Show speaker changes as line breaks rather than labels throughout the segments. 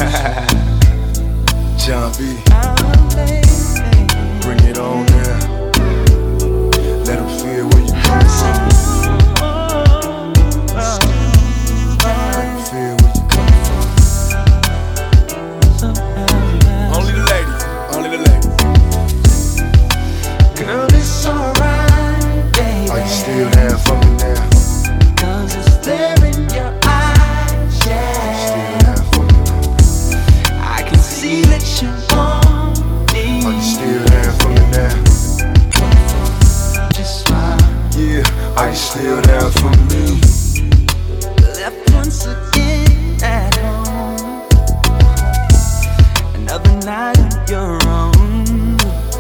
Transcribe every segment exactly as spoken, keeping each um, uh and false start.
John B, bring it on now. Let them feel where you come from. Let them feel where you come from. Only the ladies, only the ladies.
Girl, it's alright, baby.
Are you still there for me now?
Cause it's there in your eyes, yeah.
Still there for me.
I can see that you want me.
Are you still there for me now?
Just smile.
Yeah, are you still there for me?
Left once again at home. Another night on your own.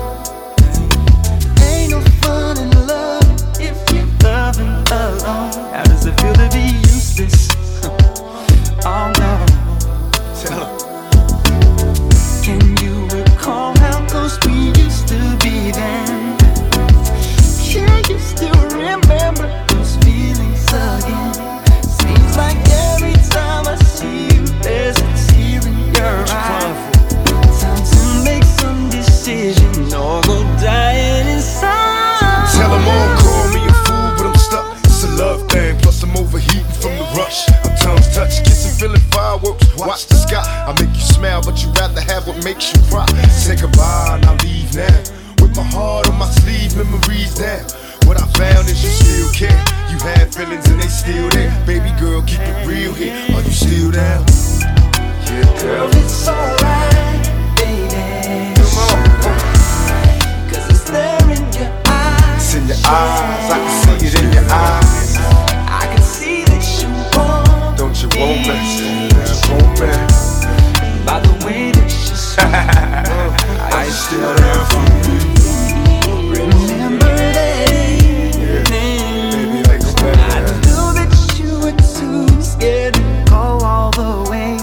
Ain't no fun in love if you're loving alone. How does it feel to be useless? Oh no.
Tell her.
Can you recall how close we used to be then? Can you still remember those feelings again? Seems like every time I see you, there's a tear in your eye. Time to make some decisions or go dying inside.
Tell them all, call me a fool, but I'm stuck. It's a love thing, plus I'm overheating from the rush. Our tongues touch, kissing, feeling fireworks. Watch the sky, I make you smile, but you rather have what makes you cry. Say goodbye and I'll leave now. With my heart on my sleeve, memories down. What I found is you still care. You had feelings and they still there. Baby girl, keep it real here. Are you still down? Yeah, girl.
It's alright, baby.
Come on.
Cause it's there in your eyes.
It's in your eyes, I can see it in your eyes.
I can see that you want.
Don't you want me? Yeah, want me?
By the way that you smile.
Are you still there for me?
Remember that evening.
Baby, like a
I knew that you were too scared to go all the way.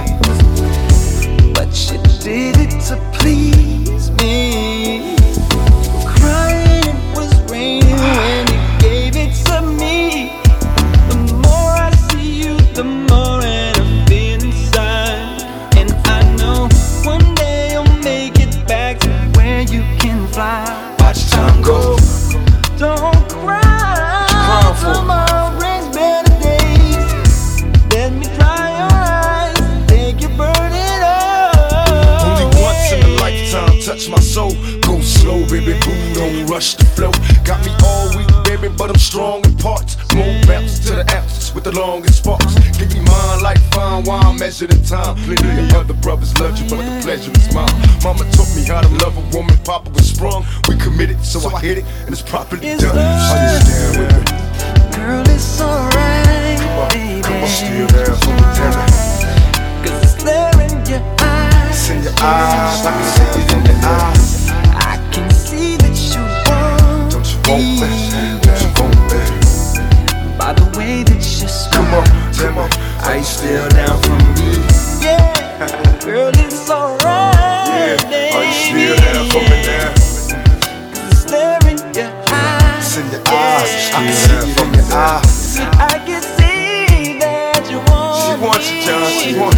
But you did it to please me. You were crying, it was raining when you gave it to me. The more I see you, the more and I feel inside. And I know one day you'll make it back to where you can fly.
Watch time go.
Don't cry.
Crying for?
Tomorrow brings better days. Let me dry your eyes, take your burden away.
Only once in a lifetime, touch my soul. Go slow, baby, boo, don't rush the flow. Got me all weak, baby, but I'm strong in parts. More bounce to the ounce with the longest sparks. Give me mine like fine wine, measured in time. Plenty of other brothers loved you, but the pleasure is mine. Mama taught me how to love a woman, Papa was sprung. We committed, so I hit it, and it's properly
It's
done. Are you still with me?
Girl, it's alright, baby.
Come on, still there for me, tell me.
Cause it's there in your eyes.
It's in your eyes, I can see it in your eyes.
I can see that you want.
Don't you want me? Don't you want me?
By the way that you smile.
Come on, tell me, are you still down for me?
Yeah, girl, it's alright.
Yeah, are you still down for me now?
It's there in your eyes.
It's in your eyes, I can see it from your eyes.
I can see that you want
She wants you, John, she
me.
wants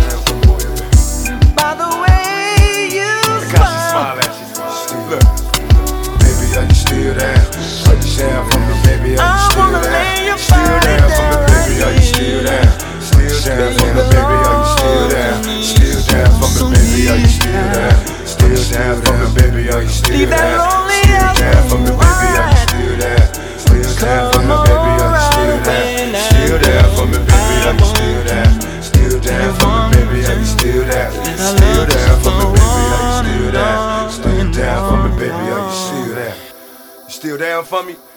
you.
By the way you
Look how she smile at you. Look, baby, are you still there? Are you down for me, baby? Are you still there? Still there for me, baby? Are you still there? Still there for me, baby? Are you still there? Still there for me, baby? Are you still there? Still there for me, baby? Are you still there? Still there for me, baby? Are you still there? Still there for me, baby? Are you still there? Still there for me, baby? Are you still there? Still there for me, baby? Are you still there? Still there for me, baby? Are you still there? Still down for me, baby? Are you still there? You still down for me?